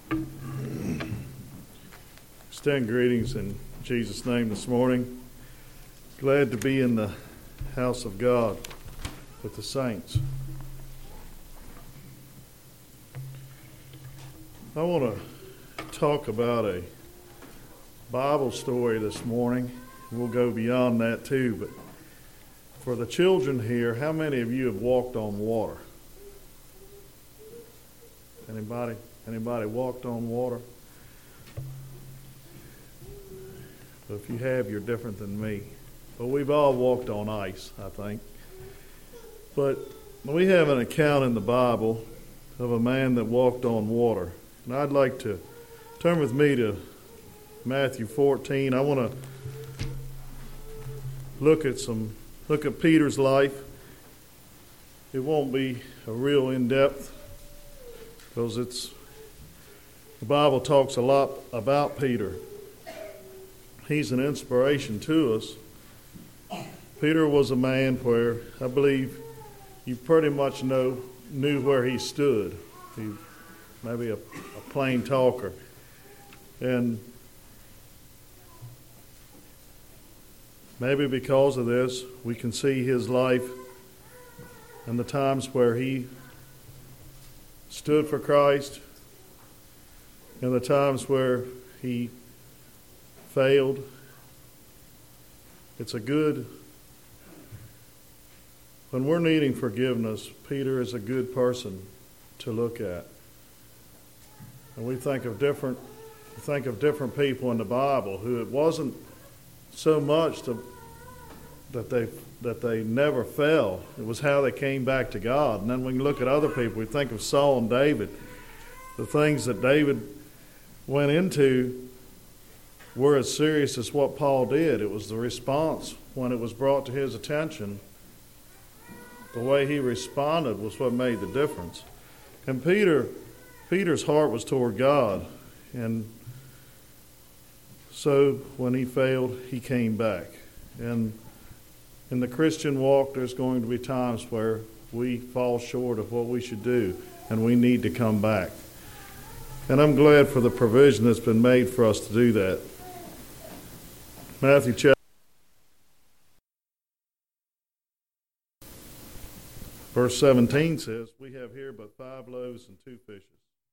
Extend greetings in Jesus' name this morning. Glad to be in the house of God with the saints. I want to talk about a Bible story this morning. We'll go beyond that too, but for the children here, how many of you have walked on water? Anybody walked on water? But if you have, you're different than me. But we've all walked on ice, I think. But we have an account in the Bible of a man that walked on water. And I'd like to turn with me to Matthew 14. I want to look at Peter's life. It won't be a real in-depth because the Bible talks a lot about Peter. He's an inspiration to us. Peter was a man where I believe you pretty much knew where he stood. He maybe a plain talker. And maybe because of this, we can see his life and the times where he stood for Christ and the times where he failed. When we're needing forgiveness, Peter is a good person to look at. And we think of different people in the Bible who it wasn't so much that they never fell. It was how they came back to God. And then we can look at other people. We think of Saul and David. The things that David went into were as serious as what Paul did. It was the response when it was brought to his attention. The way he responded was what made the difference. And Peter's heart was toward God. And so when he failed, he came back. And in the Christian walk, there's going to be times where we fall short of what we should do, and we need to come back. And I'm glad for the provision that's been made for us to do that. Matthew chapter verse 17 says, "We have here but 5 loaves and 2 fishes."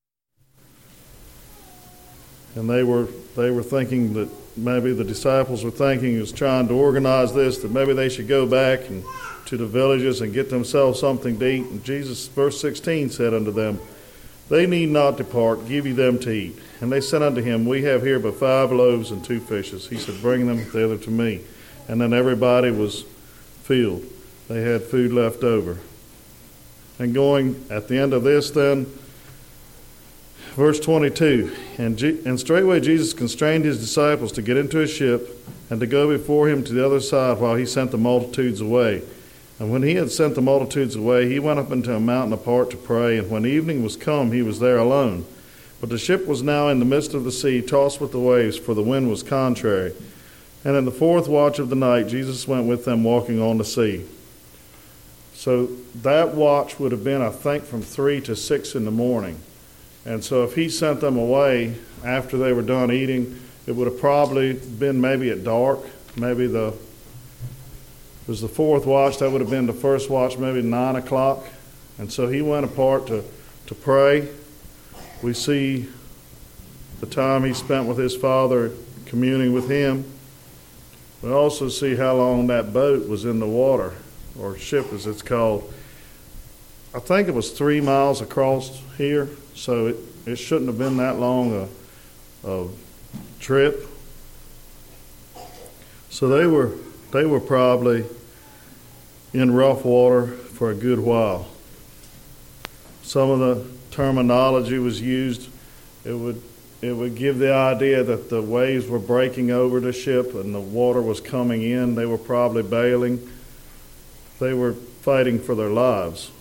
And they were thinking that maybe the disciples were thinking, was trying to organize this, that maybe they should go back and to the villages and get themselves something to eat. And Jesus, verse 16, said unto them, "They need not depart, give ye them to eat." And they said unto him, "We have here but 5 loaves and 2 fishes." He said, "Bring them thither to me." And then everybody was filled. They had food left over. And going at the end of this then, verse 22, and straightway Jesus constrained his disciples to get into a ship and to go before him to the other side while he sent the multitudes away. And when he had sent the multitudes away, he went up into a mountain apart to pray. And when evening was come, he was there alone. But the ship was now in the midst of the sea, tossed with the waves, for the wind was contrary. And in the 4th watch of the night, Jesus went with them walking on the sea. So that watch would have been, I think, from 3 to 6 in the morning. And so if he sent them away after they were done eating, it would have probably been maybe at dark. Maybe it was the 4th watch. That would have been the 1st watch, maybe 9 o'clock. And so he went apart to pray. We see the time he spent with his Father, communing with him. We also see how long that boat was in the water, or ship as it's called. I think it was 3 miles across here, so it shouldn't have been that long a trip. So they were probably in rough water for a good while. Some of the terminology was used. It would give the idea that the waves were breaking over the ship and the water was coming in. They were probably bailing. They were fighting for their lives.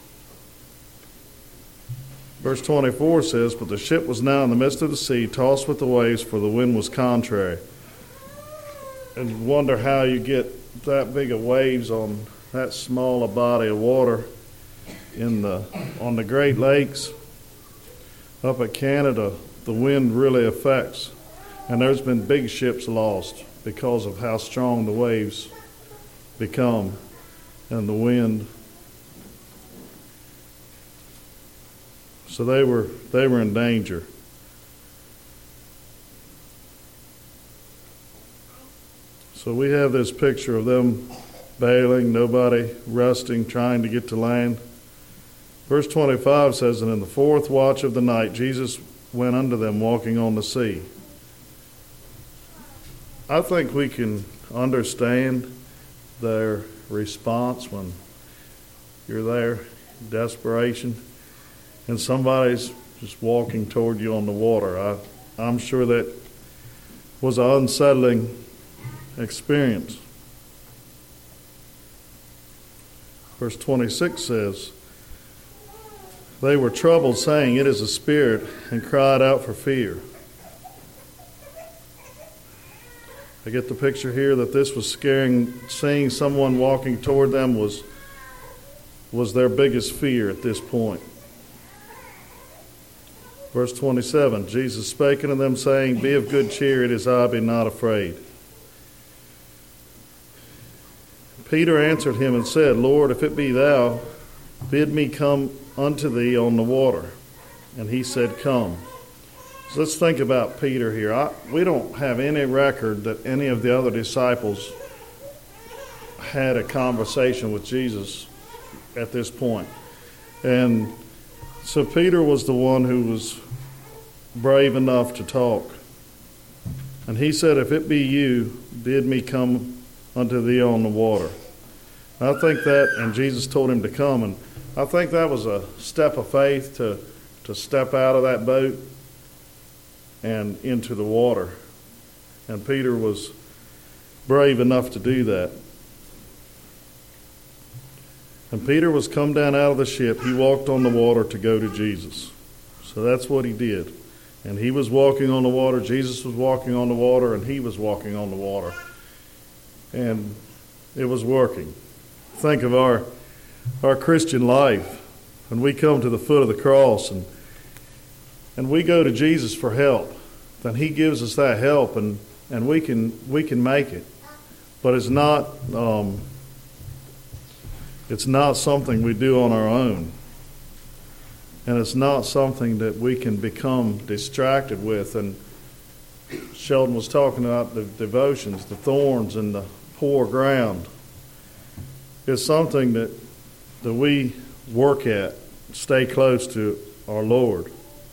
Verse 24 says, "But the ship was now in the midst of the sea, tossed with the waves, for the wind was contrary." And you wonder how you get that big of waves on that small a body of water on the Great Lakes. Up at Canada, the wind really affects, and there's been big ships lost because of how strong the waves become and the wind. So they were in danger. So we have this picture of them bailing, nobody resting, trying to get to land. Verse 25 says, "And in the fourth watch of the night, Jesus went unto them walking on the sea." I think we can understand their response when you're there, desperation, and somebody's just walking toward you on the water. I'm sure that was an unsettling experience. Verse 26 says, "They were troubled, saying, It is a spirit, and cried out for fear." I get the picture here that this was scaring. Seeing someone walking toward them was their biggest fear at this point. Verse 27, "Jesus spake unto them, saying, Be of good cheer, it is I, be not afraid." Peter answered him and said, "Lord, if it be thou, bid me come unto thee on the water." And he said, "Come." So let's think about Peter here. We don't have any record that any of the other disciples had a conversation with Jesus at this point. And so Peter was the one who was brave enough to talk. And he said, "If it be you, bid me come unto thee on the water." I think that, and Jesus told him to come, and I think that was a step of faith to step out of that boat and into the water. And Peter was brave enough to do that. And Peter was come down out of the ship. He walked on the water to go to Jesus. So that's what he did. And he was walking on the water, Jesus was walking on the water, and he was walking on the water. And it was working. Think of our Christian life. When we come to the foot of the cross and we go to Jesus for help, then he gives us that help, and we can make it. But it's not something we do on our own. And it's not something that we can become distracted with. And Sheldon was talking about the devotions, the thorns and the poor ground. It's something that we work at, stay close to our Lord.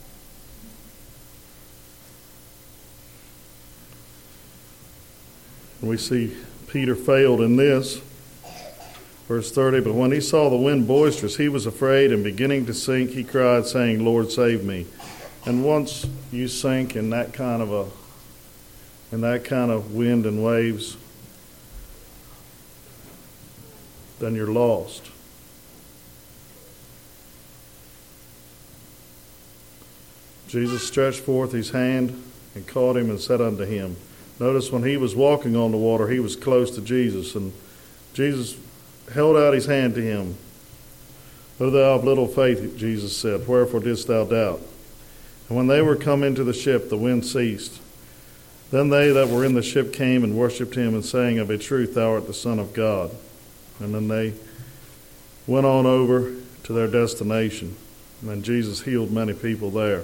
We see Peter failed in this. Verse 30, "But when he saw the wind boisterous, he was afraid, and beginning to sink, he cried, saying, Lord, save me." And once you sink in that kind of wind and waves, then you're lost. Jesus stretched forth his hand and caught him and said unto him. Notice when he was walking on the water, he was close to Jesus, and Jesus held out his hand to him. "O thou of little faith," Jesus said, "wherefore didst thou doubt?" And when they were come into the ship, the wind ceased. Then they that were in the ship came and worshipped him, and saying, "Of a truth thou art the Son of God." And then they went on over to their destination. And then Jesus healed many people there.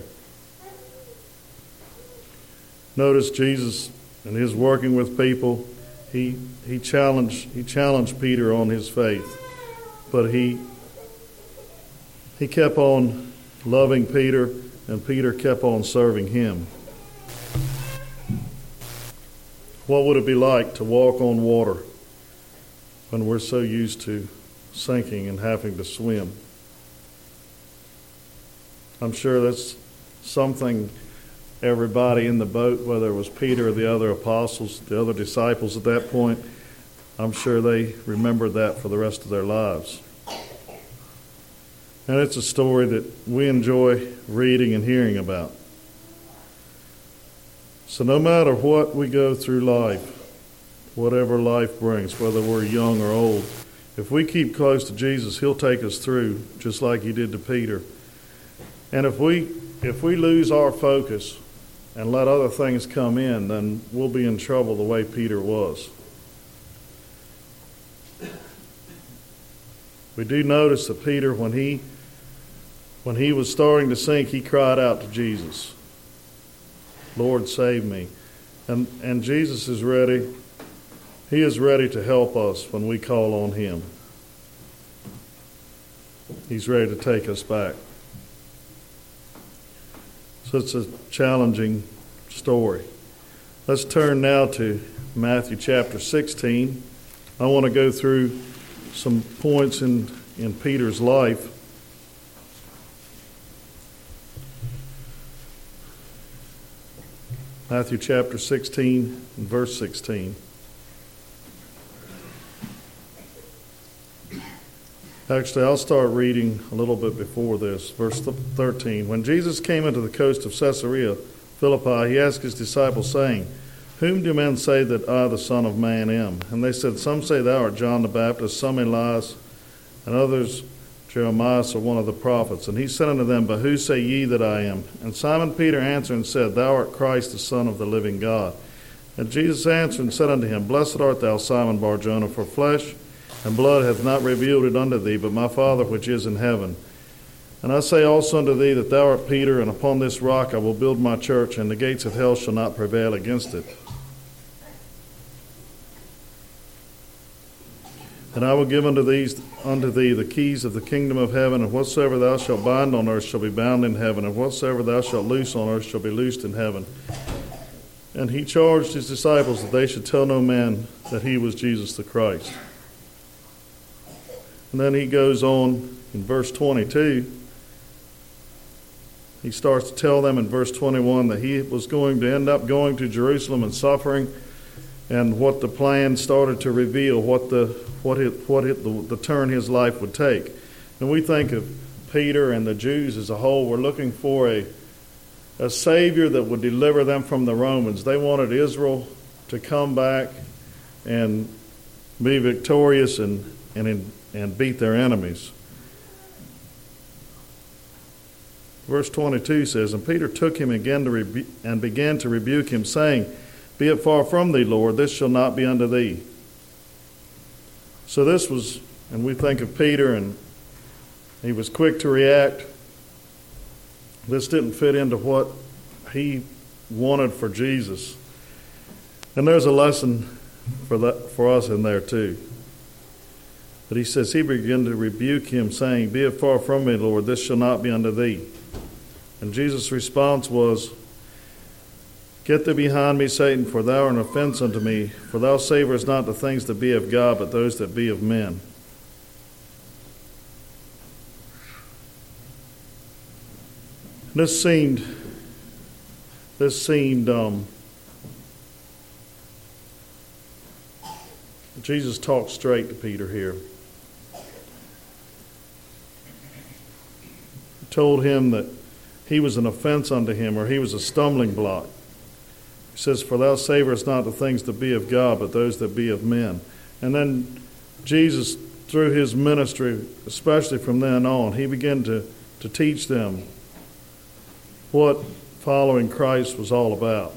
Notice Jesus, in his working with people, he challenged Peter on his faith. But he kept on loving Peter, and Peter kept on serving him. What would it be like to walk on water when we're so used to sinking and having to swim? I'm sure that's something everybody in the boat, whether it was Peter or the other apostles, the other disciples at that point, I'm sure they remembered that for the rest of their lives. And it's a story that we enjoy reading and hearing about. So no matter what we go through life, whatever life brings, whether we're young or old, if we keep close to Jesus, he'll take us through just like he did to Peter. And if we if we lose our focus and let other things come in, then we'll be in trouble the way Peter was. We do notice that Peter, when he was starting to sink, he cried out to Jesus, "Lord, save me." And Jesus is ready. He is ready to help us when we call on him. He's ready to take us back. So it's a challenging story. Let's turn now to Matthew chapter 16. I want to go through some points in Peter's life. Matthew chapter 16 and verse 16. Actually, I'll start reading a little bit before this. Verse 13. When Jesus came into the coast of Caesarea Philippi, he asked his disciples, saying, "Whom do men say that I, the Son of Man, am?" And they said, "Some say thou art John the Baptist, some Elias, and others Jeremiah or one of the prophets." And he said unto them, "But who say ye that I am?" And Simon Peter answered and said, "Thou art Christ, the Son of the living God." And Jesus answered and said unto him, "Blessed art thou, Simon Bar-Jonah, for flesh and blood hath not revealed it unto thee, but my Father which is in heaven. And I say also unto thee that thou art Peter, and upon this rock I will build my church, and the gates of hell shall not prevail against it. And I will give unto thee the keys of the kingdom of heaven, and whatsoever thou shalt bind on earth shall be bound in heaven, and whatsoever thou shalt loose on earth shall be loosed in heaven." And he charged his disciples that they should tell no man that he was Jesus the Christ. And then he goes on in verse 22. He starts to tell them in verse 21 that he was going to end up going to Jerusalem and suffering, and what the plan started to reveal, what the turn his life would take. And we think of Peter and the Jews as a whole were looking for a Savior that would deliver them from the Romans. They wanted Israel to come back and be victorious and beat their enemies. Verse 22 says, "And Peter took him again and began to rebuke him, saying, Be it far from thee, Lord, this shall not be unto thee." So this was, and we think of Peter, and he was quick to react. This didn't fit into what he wanted for Jesus. And there's a lesson for us in there too. But he says, he began to rebuke him, saying, "Be it far from me, Lord, this shall not be unto thee." And Jesus' response was, "Get thee behind me, Satan, for thou art an offense unto me, for thou savorest not the things that be of God, but those that be of men." This seemed Jesus talked straight to Peter here. He told him that he was an offense unto him, or he was a stumbling block. He says, "For thou savorest not the things that be of God, but those that be of men." And then Jesus, through his ministry, especially from then on, he began to teach them what following Christ was all about.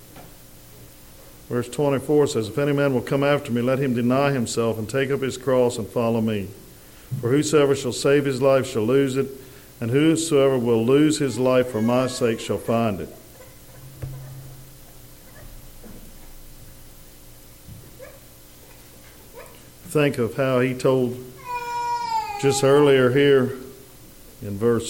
Verse 24 says, "If any man will come after me, let him deny himself and take up his cross and follow me. For whosoever shall save his life shall lose it, and whosoever will lose his life for my sake shall find it." Think of how he told just earlier here in verse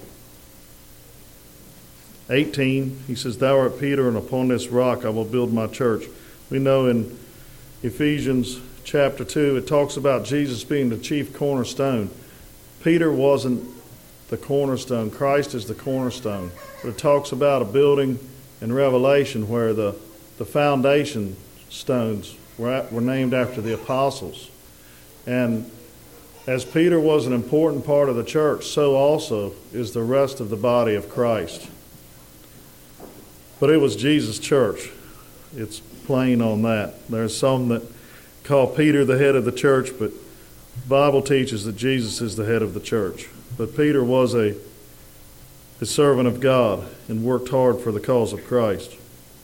18, he says, "Thou art Peter, and upon this rock I will build my church." We know in Ephesians chapter 2, it talks about Jesus being the chief cornerstone. Peter wasn't the cornerstone. Christ is the cornerstone. But it talks about a building in Revelation where the foundation stones were named after the apostles. And as Peter was an important part of the church, so also is the rest of the body of Christ. But it was Jesus' church. It's plain on that. There's some that call Peter the head of the church, but the Bible teaches that Jesus is the head of the church. But Peter was a servant of God and worked hard for the cause of Christ.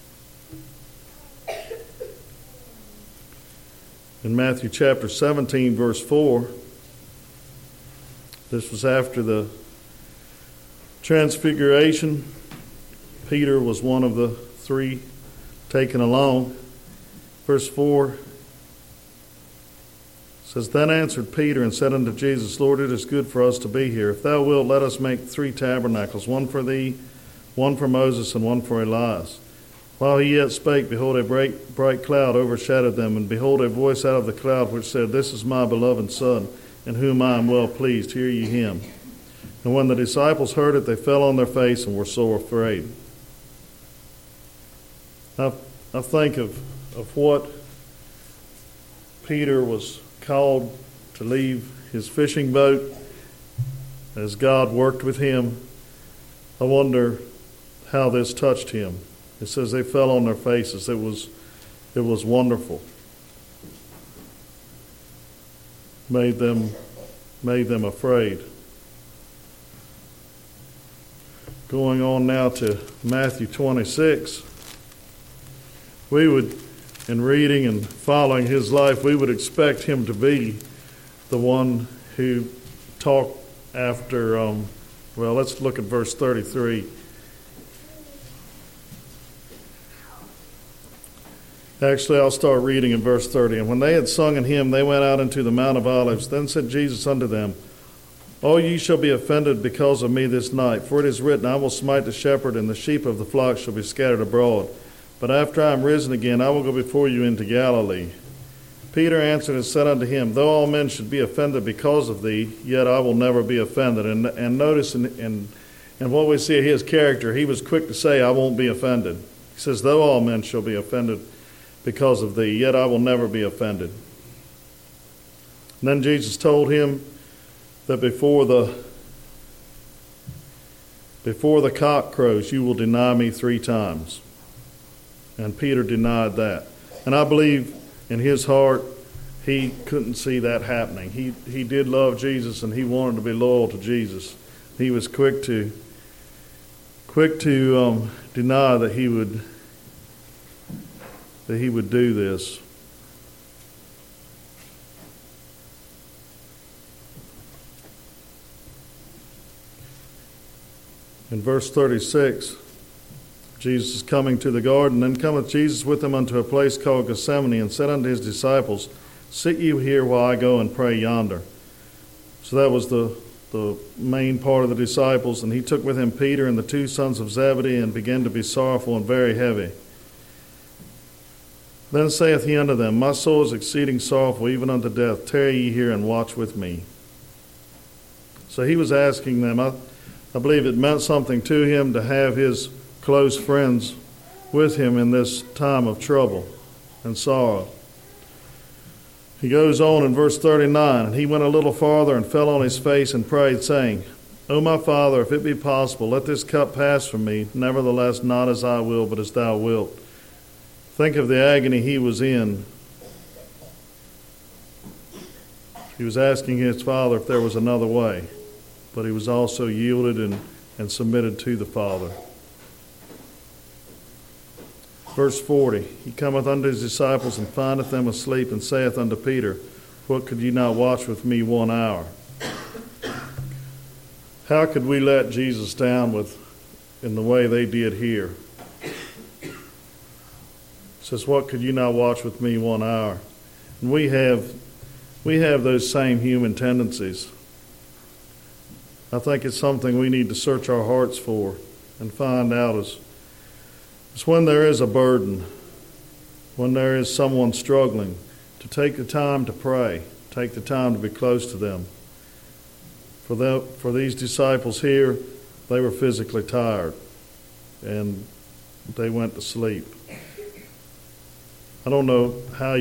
In Matthew chapter 17, verse 4, this was after the Transfiguration. Peter was one of the three taken along. Verse 4 says, Then answered Peter and said unto Jesus, Lord, it is good for us to be here. If thou wilt, let us make 3 tabernacles, one for thee, one for Moses, and one for Elias. While he yet spake, behold, a bright cloud overshadowed them, and behold, a voice out of the cloud which said, This is my beloved Son, in whom I am well pleased. Hear ye him. And when the disciples heard it, they fell on their face and were sore afraid. I think of what Peter was called to leave his fishing boat as God worked with him. I wonder how this touched him. It says they fell on their faces. It was wonderful. Made them afraid. Going on now to Matthew 26. We would, in reading and following his life, we would expect him to be the one who talked after, let's look at verse 33. Actually, I'll start reading in verse 30. And when they had sung an hymn, they went out into the Mount of Olives. Then said Jesus unto them, All ye shall be offended because of me this night. For it is written, I will smite the shepherd, and the sheep of the flock shall be scattered abroad. But after I am risen again, I will go before you into Galilee. Peter answered and said unto him, Though all men should be offended because of thee, yet I will never be offended. And notice in what we see of his character, he was quick to say, I won't be offended. He says, Though all men shall be offended because of thee, yet I will never be offended. And then Jesus told him that before the cock crows, you will deny me 3 times. And Peter denied that. And I believe in his heart, he couldn't see that happening. He did love Jesus, and he wanted to be loyal to Jesus. He was quick to deny that he would do this. In verse 36, Jesus is coming to the garden. Then cometh Jesus with them unto a place called Gethsemane, and said unto his disciples, Sit you here while I go and pray yonder. So that was the main part of the disciples. And he took with him Peter and the 2 sons of Zebedee, and began to be sorrowful and very heavy. Then saith he unto them, My soul is exceeding sorrowful, even unto death. Tarry ye here and watch with me. So he was asking them. I believe it meant something to him to have his close friends with him in this time of trouble and sorrow. He goes on in verse 39, And he went a little farther and fell on his face and prayed, saying, O my Father, if it be possible, let this cup pass from me. Nevertheless, not as I will, but as thou wilt. Think of the agony he was in. He was asking his Father if there was another way, but he was also yielded and submitted to the Father. Verse 40, He cometh unto his disciples and findeth them asleep, and saith unto Peter, What, could ye not watch with me 1 hour? How could we let Jesus down in the way they did here? It says, What, could you not watch with me 1 hour? And we have those same human tendencies. I think it's something we need to search our hearts for and find out is when there is a burden, when there is someone struggling, to take the time to pray, take the time to be close to them. For these disciples here, they were physically tired, and they went to sleep. I don't know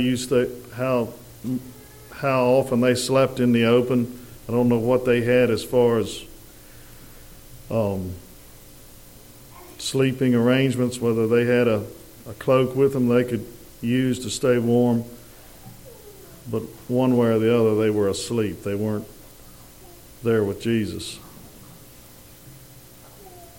how often they slept in the open. I don't know what they had as far as sleeping arrangements, whether they had a cloak with them they could use to stay warm. But one way or the other, they were asleep. They weren't there with Jesus.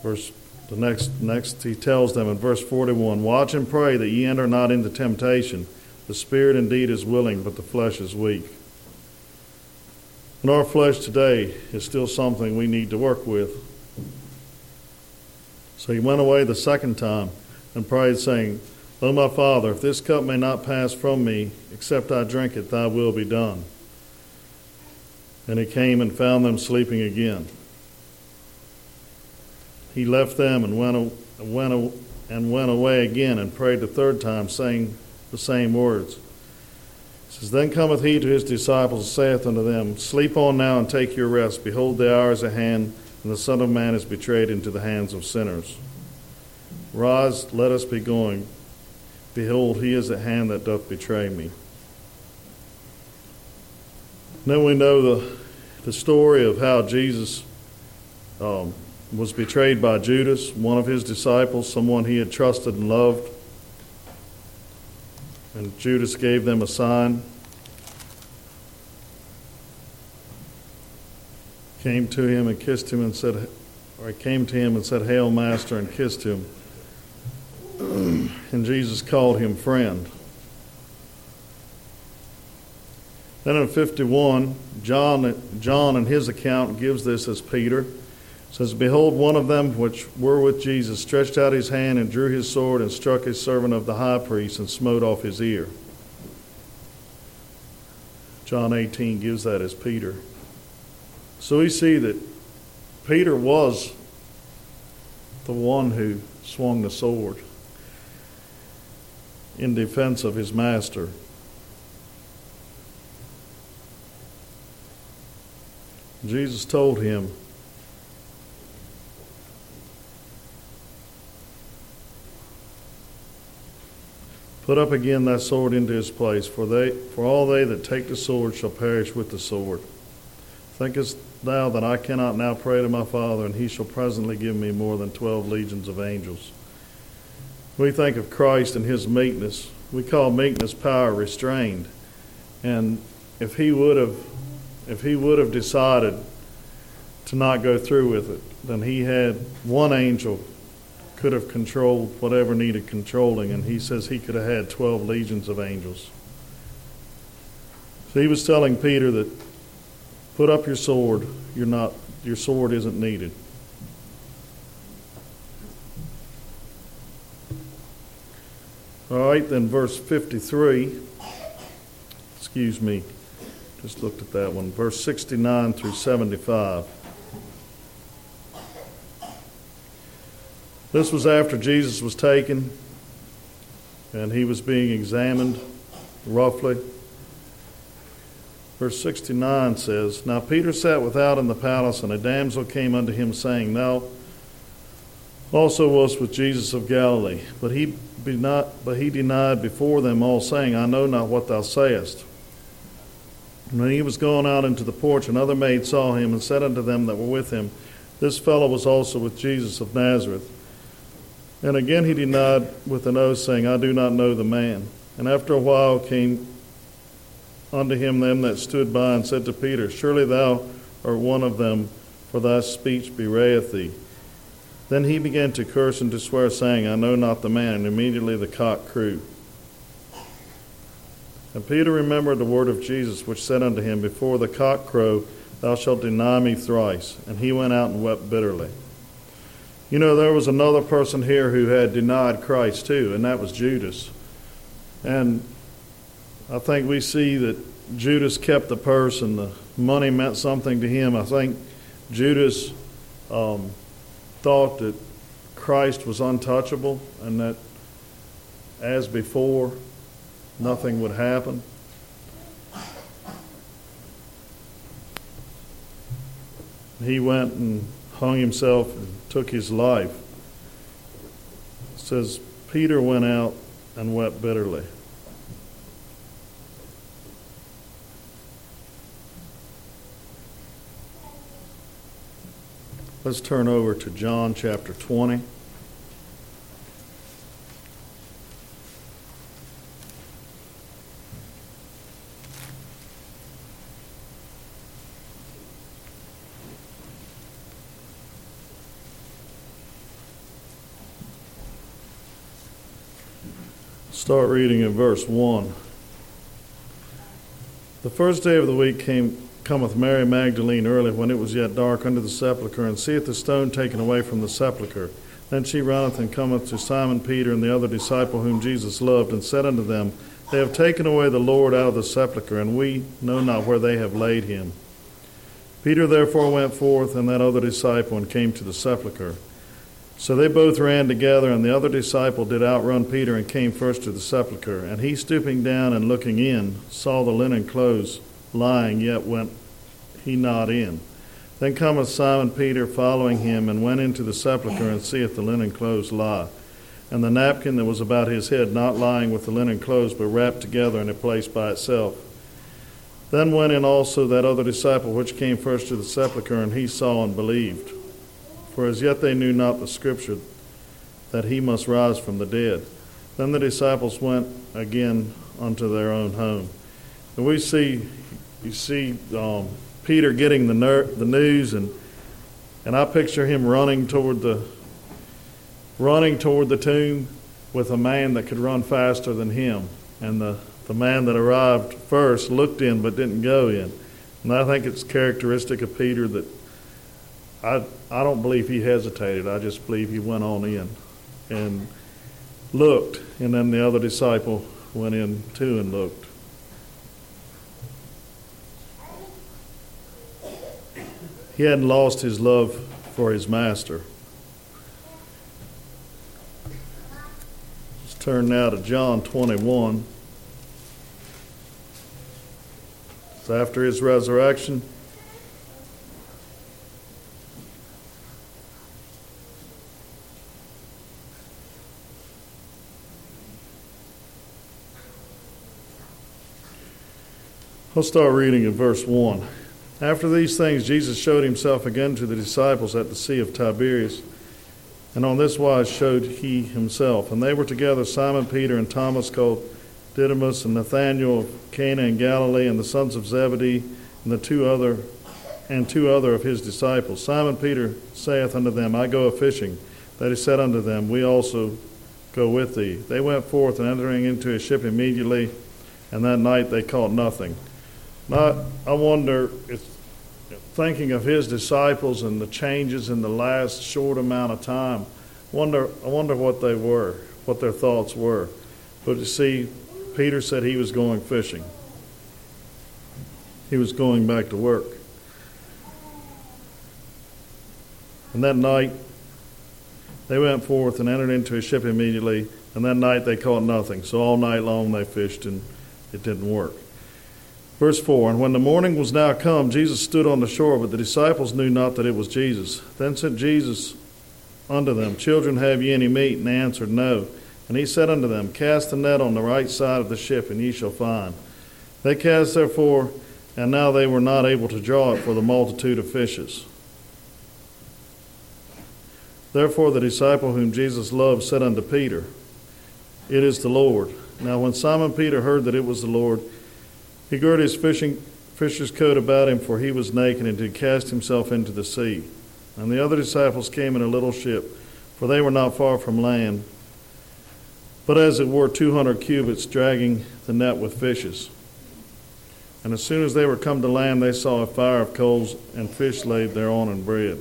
Next he tells them in verse 41, watch and pray that ye enter not into temptation. The spirit indeed is willing, but the flesh is weak. And our flesh today is still something we need to work with. So he went away the second time and prayed, saying, O my Father, if this cup may not pass from me, except I drink it, thy will be done. And he came and found them sleeping again. He left them and went away again and prayed the third time, saying the same words. It says, Then cometh he to his disciples and saith unto them, Sleep on now and take your rest. Behold, the hour is at hand, and the Son of Man is betrayed into the hands of sinners. Rise, let us be going. Behold, he is at hand that doth betray me. Then we know the story of how Jesus was betrayed by Judas, one of his disciples, someone he had trusted and loved. And Judas gave them a sign. Came to him and kissed him and said, Hail, Master, and kissed him. And Jesus called him friend. Then in 51, John in his account gives this as Peter. It says, Behold, one of them which were with Jesus stretched out his hand and drew his sword and struck his servant of the high priest and smote off his ear. John 18 gives that as Peter. So we see that Peter was the one who swung the sword in defense of his master. Jesus told him, Put up again thy sword into his place, for all they that take the sword shall perish with the sword. Thinkest thou that I cannot now pray to my Father, and he shall presently give me more than 12 legions of angels? We think of Christ and his meekness. We call meekness power restrained. And if he would have decided to not go through with it, then he had one angel could have controlled whatever needed controlling, and he says he could have had 12 legions of angels. So he was telling Peter that put up your sword, your sword isn't needed. All right, then verse 53, just looked at that one, verse 69 through 75. This was after Jesus was taken and he was being examined roughly. Verse 69 says, Now Peter sat without in the palace, and a damsel came unto him, saying, Thou also wast with Jesus of Galilee. But he denied before them all, saying, I know not what thou sayest. And when he was gone out into the porch, another maid saw him, and said unto them that were with him, This fellow was also with Jesus of Nazareth. And again he denied with an oath, saying, I do not know the man. And after a while came unto him them that stood by, and said to Peter, Surely thou art one of them, for thy speech bewrayeth thee. Then he began to curse and to swear, saying, I know not the man. And immediately the cock crew. And Peter remembered the word of Jesus, which said unto him, Before the cock crow, thou shalt deny me thrice. And he went out and wept bitterly. You know, there was another person here who had denied Christ too, and that was Judas. And I think we see that Judas kept the purse, and the money meant something to him. I think Judas thought that Christ was untouchable, and that as before, nothing would happen. He went and hung himself and took his life. It says, Peter went out and wept bitterly. Let's turn over to John chapter 20. Start reading in verse 1. The first day of the week cometh Mary Magdalene early, when it was yet dark, unto the sepulchre, and seeth the stone taken away from the sepulchre. Then she runneth and cometh to Simon Peter and the other disciple whom Jesus loved, and said unto them, They have taken away the Lord out of the sepulchre, and we know not where they have laid him. Peter therefore went forth, and that other disciple, and came to the sepulchre. So they both ran together, and the other disciple did outrun Peter, and came first to the sepulchre. And he, stooping down and looking in, saw the linen clothes lying, yet went he not in. Then cometh Simon Peter following him, and went into the sepulchre, and seeth the linen clothes lie, and the napkin that was about his head not lying with the linen clothes, but wrapped together in a place by itself. Then went in also that other disciple which came first to the sepulchre, and he saw and believed. For as yet they knew not the scripture, that he must rise from the dead. Then the disciples went again unto their own home. And you see Peter getting the news, and I picture him running toward the tomb with a man that could run faster than him. And the man that arrived first looked in but didn't go in. And I think it's characteristic of Peter that I don't believe he hesitated. I just believe he went on in and looked, and then the other disciple went in too and looked. He hadn't lost his love for his master. Let's turn now to John 21. It's after his resurrection. I'll start reading in verse 1. After these things, Jesus showed himself again to the disciples at the Sea of Tiberias, and on this wise showed he himself. And they were together, Simon Peter and Thomas called Didymus, and Nathanael of Cana in Galilee, and the sons of Zebedee, and two other of his disciples. Simon Peter saith unto them, I go a-fishing. That he said unto them, We also go with thee. They went forth, and entering into a ship immediately, and that night they caught nothing. Now, I wonder, thinking of his disciples and the changes in the last short amount of time, I wonder what they were, what their thoughts were. But you see, Peter said he was going fishing. He was going back to work. And that night, they went forth and entered into a ship immediately, and that night they caught nothing. So all night long they fished, and it didn't work. Verse 4, And when the morning was now come, Jesus stood on the shore, but the disciples knew not that it was Jesus. Then said Jesus unto them, Children, have ye any meat? And they answered, No. And he said unto them, Cast the net on the right side of the ship, and ye shall find. They cast therefore, and now they were not able to draw it for the multitude of fishes. Therefore the disciple whom Jesus loved said unto Peter, It is the Lord. Now when Simon Peter heard that it was the Lord, he girded his fisher's coat about him, for he was naked, and did cast himself into the sea. And the other disciples came in a little ship, for they were not far from land, but as it were 200 cubits, dragging the net with fishes. And as soon as they were come to land, they saw a fire of coals, and fish laid thereon, and bread.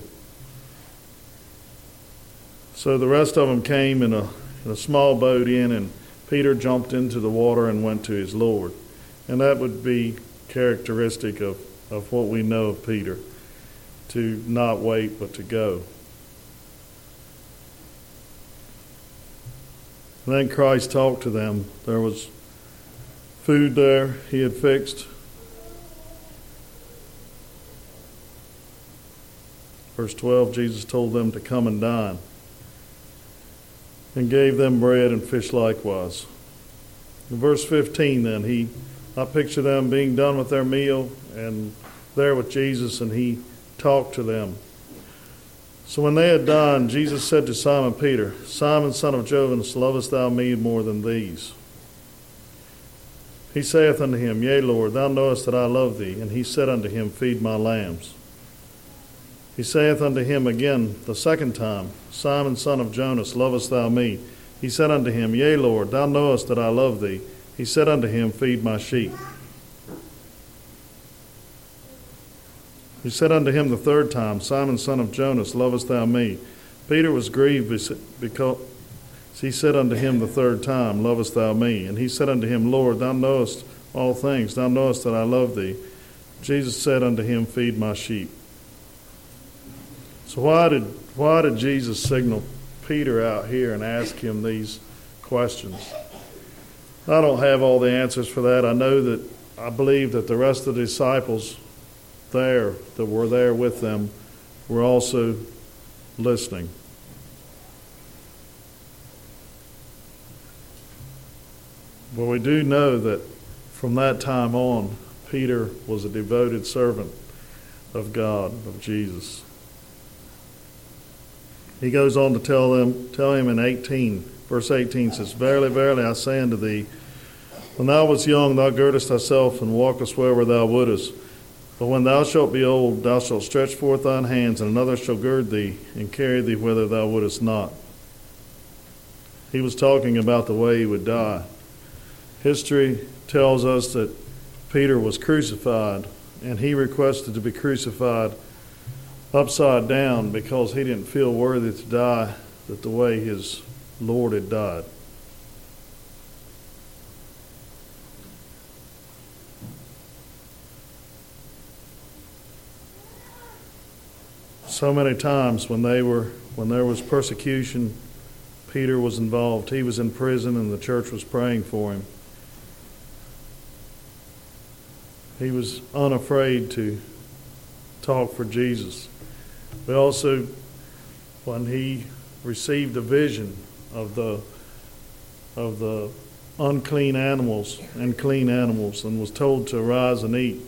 So the rest of them came in a small boat in, and Peter jumped into the water and went to his Lord. And that would be characteristic of what we know of Peter, to not wait but to go. And then Christ talked to them. There was food there he had fixed. Verse 12, Jesus told them to come and dine, and gave them bread and fish likewise. In verse 15 then, I picture them being done with their meal and there with Jesus, and he talked to them. So when they had done, Jesus said to Simon Peter, Simon, son of Jonas, lovest thou me more than these? He saith unto him, Yea, Lord, thou knowest that I love thee. And he said unto him, Feed my lambs. He saith unto him again the second time, Simon, son of Jonas, lovest thou me? He said unto him, Yea, Lord, thou knowest that I love thee. He said unto him, Feed my sheep. He said unto him the third time, Simon, son of Jonas, lovest thou me? Peter was grieved because he said unto him the third time, Lovest thou me? And he said unto him, Lord, thou knowest all things. Thou knowest that I love thee. Jesus said unto him, Feed my sheep. So why did Jesus signal Peter out here and ask him these questions? I don't have all the answers for that. I believe that the rest of the disciples that were there with them were also listening. But we do know that from that time on, Peter was a devoted servant of God, of Jesus. He goes on to tell him in 18, verse 18 says, Verily, verily, I say unto thee, when thou wast young, thou girdest thyself and walkest wherever thou wouldest. But when thou shalt be old, thou shalt stretch forth thine hands, and another shall gird thee and carry thee whither thou wouldest not. He was talking about the way he would die. History tells us that Peter was crucified, and he requested to be crucified upside down because he didn't feel worthy to die the way his Lord had died. So many times when there was persecution, Peter was involved. He was in prison and the church was praying for him. He was unafraid to talk for Jesus. We also, when he received a vision of the unclean animals and clean animals and was told to arise and eat,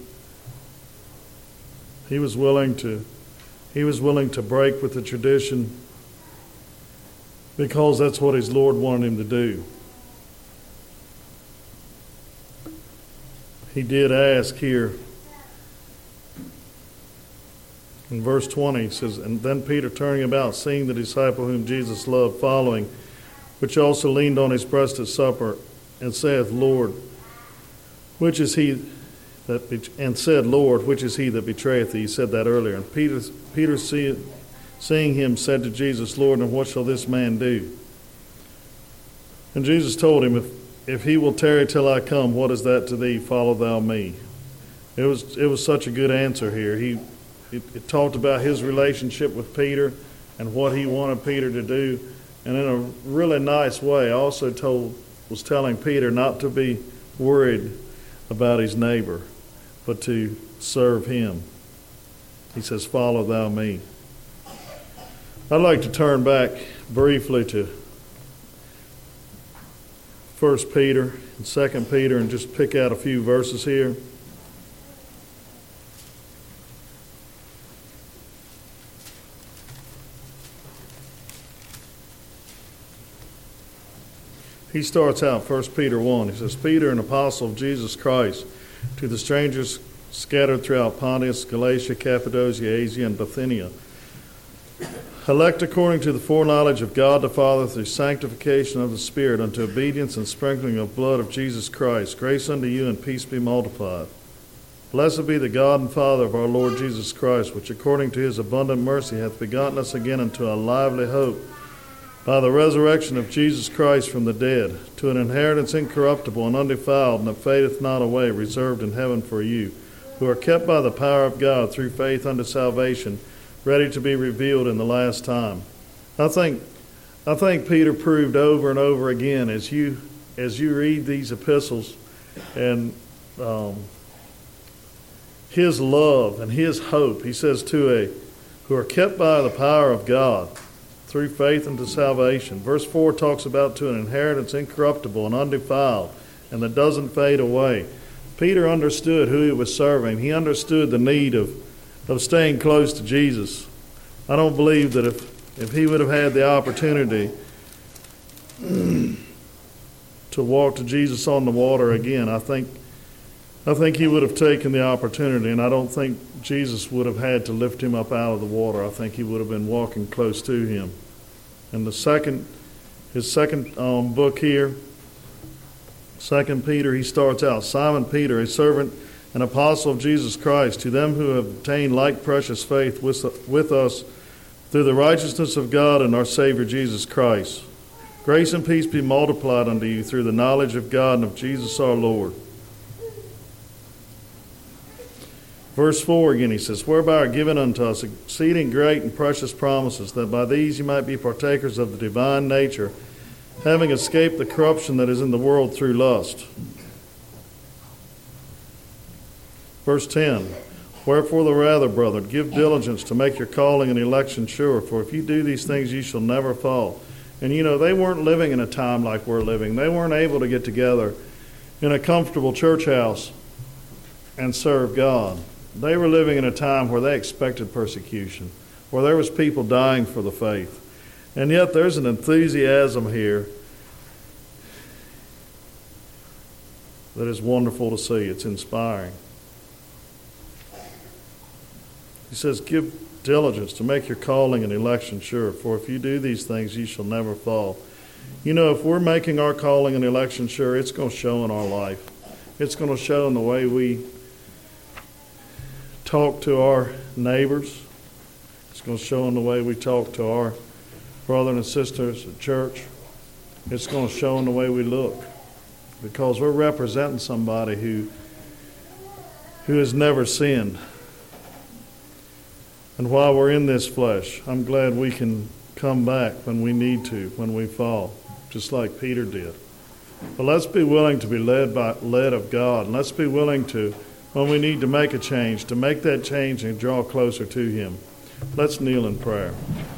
he was willing to break with the tradition because that's what his Lord wanted him to do. He did ask here in verse 20, he says, And then Peter, turning about, seeing the disciple whom Jesus loved, following, which also leaned on his breast at supper, and saith, Lord, which is he that and said, Lord, which is he that betrayeth thee? He said that earlier. And Peter seeing him, said to Jesus, Lord, and what shall this man do? And Jesus told him, If he will tarry till I come, what is that to thee? Follow thou me. It was such a good answer here. It talked about his relationship with Peter and what he wanted Peter to do. And in a really nice way, also was telling Peter not to be worried about his neighbor, but to serve him. He says, Follow thou me. I'd like to turn back briefly to 1 Peter and 2 Peter and just pick out a few verses here. He starts out 1 Peter 1. He says, Peter, an apostle of Jesus Christ, to the strangers scattered throughout Pontus, Galatia, Cappadocia, Asia, and Bithynia, elect according to the foreknowledge of God the Father through sanctification of the Spirit unto obedience and sprinkling of blood of Jesus Christ, grace unto you and peace be multiplied. Blessed be the God and Father of our Lord Jesus Christ, which according to his abundant mercy hath begotten us again unto a lively hope, by the resurrection of Jesus Christ from the dead, to an inheritance incorruptible and undefiled, and that fadeth not away, reserved in heaven for you, who are kept by the power of God through faith unto salvation, ready to be revealed in the last time. I think Peter proved over and over again as you read these epistles and his love and his hope. He says who are kept by the power of God through faith unto salvation. Verse 4 talks about to an inheritance incorruptible and undefiled and that doesn't fade away. Peter understood who he was serving. He understood the need of staying close to Jesus. I don't believe that if he would have had the opportunity to walk to Jesus on the water again, I think he would have taken the opportunity, and I don't think Jesus would have had to lift him up out of the water. I think he would have been walking close to him. And the second his second book here, 2 Peter, he starts out, Simon Peter, a servant and apostle of Jesus Christ, to them who have obtained like precious faith with us through the righteousness of God and our Savior Jesus Christ. Grace and peace be multiplied unto you through the knowledge of God and of Jesus our Lord. Verse 4 again, he says, whereby are given unto us exceeding great and precious promises, that by these you might be partakers of the divine nature, having escaped the corruption that is in the world through lust. Verse 10, wherefore the rather, brethren, give diligence to make your calling and election sure, for if you do these things, ye shall never fall. And you know, they weren't living in a time like we're living. They weren't able to get together in a comfortable church house and serve God. They were living in a time where they expected persecution, where there was people dying for the faith. And yet there's an enthusiasm here that is wonderful to see. It's inspiring. He says, give diligence to make your calling and election sure, for if you do these things, you shall never fall. You know, if we're making our calling and election sure, it's going to show in our life. It's going to show in the way we talk to our neighbors. It's going to show in the way we talk to our brothers and sisters at church. It's going to show in the way we look, because we're representing somebody who has never sinned. And while we're in this flesh, I'm glad we can come back when we need to, when we fall, just like Peter did. But let's be willing to be led of God. And let's be willing to, when we need to make a change, to make that change and draw closer to Him. Let's kneel in prayer.